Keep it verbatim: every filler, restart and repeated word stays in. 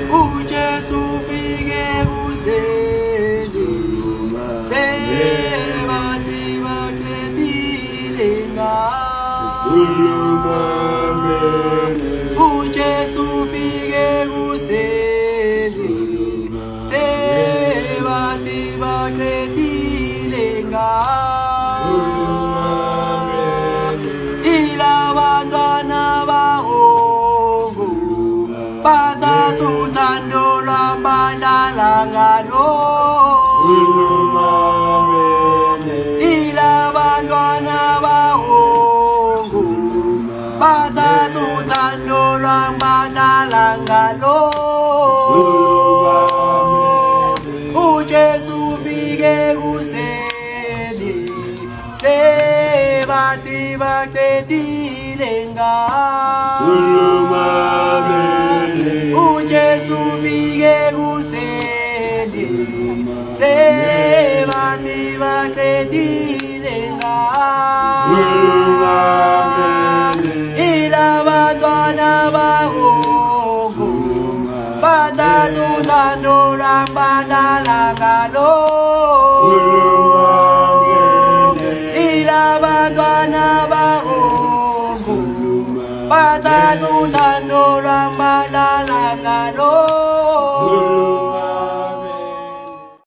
uJesu ufike kuseni sebathi baqedile ngawo uJesu ufike kuseni sebathi baqedile ngawo ilabantwana bahongo bathatha uthando lwabadala ngalo ilabantwana bahongo bathatha uthando lwabadala ngalo uJesu ufike kuseni sebathi baqedile ngawo uJesu ufike kuseni sebathi baqedile ngawo ilabantwana bahongo bathatha uthando lwabadala ngalo ilabantwana bahongo bathatha uthando lwabadala ngalo